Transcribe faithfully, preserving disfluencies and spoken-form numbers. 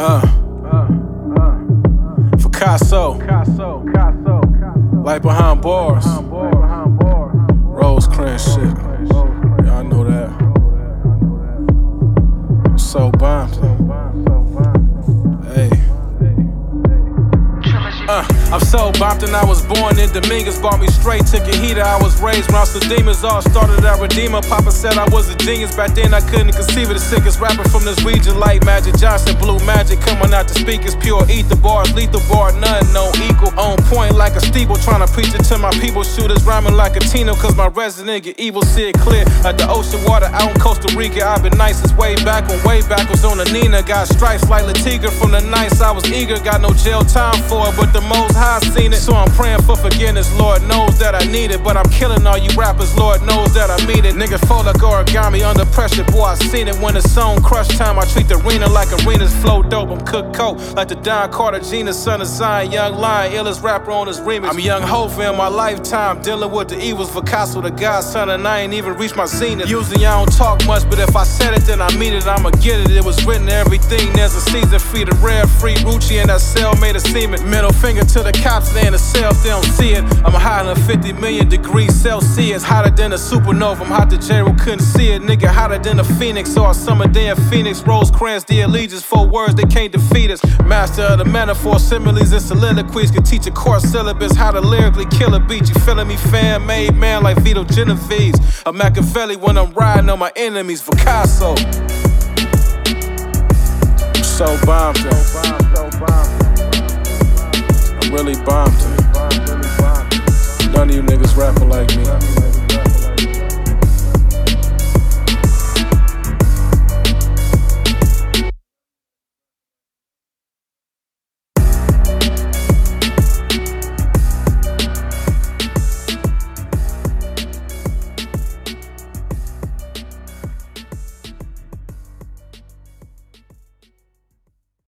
Uh, Picasso, light behind bars, Rosecrans shit. Yeah, I know that. I'm so bummed. Hey. Uh, I'm so bumped and I was born in Dominguez. Bought me straight, took a heater. I was raised around some demons. All started at Redeemer. Papa said I was a genius. Back then I couldn't conceive of the sickest rapper from this region. Like Magic Johnson, Blue Magic coming out the speakers. Pure ether bars, lethal bar, none, no equal. On point like a steeple, trying to preach it to my people. Shooters rhyming like a Tino, cause my resident get evil. See it clear like the ocean water out in Costa Rica. I've been nice since way back when way back was on the Nina. Got stripes like Latiga from the nights I was eager. Got no jail time for it, but the most high seen it. So I'm praying for forgiveness, Lord knows that I need it. But I'm killing all you rappers, Lord knows that I mean it. Niggas fold like origami under pressure, boy I seen it. When it's on crush time, I treat the arena like arenas flow dope. I'm cook coke like the Don Carter Gina, son of Zion, young lion, illest rapper on his remix. I'm young Hov in my lifetime, dealing with the evils, Picasso the godson, and I ain't even reached my zenith. Usually I don't talk much, but if I said it then I mean it, I'ma get it. It was written everything, there's a season, feed a rare free Rucci and that cell made a semen. Middle finger to the cops, they in the cell if they don't see it. I'm higher than fifty million degrees Celsius, hotter than a supernova. I'm hot to J-Ro, couldn't see it. Nigga hotter than a phoenix, so our summer day in Phoenix. Rosecrans, the allegiance, four words, they can't defeat us. Master of the metaphor, similes and soliloquies. Can teach a course syllabus how to lyrically kill a beat. You feeling me? Fan made man like Vito Genovese. A Machiavelli when I'm riding on my enemies. Picasso. I'm so bombed. I'm really bombed. None of you niggas rapping like me.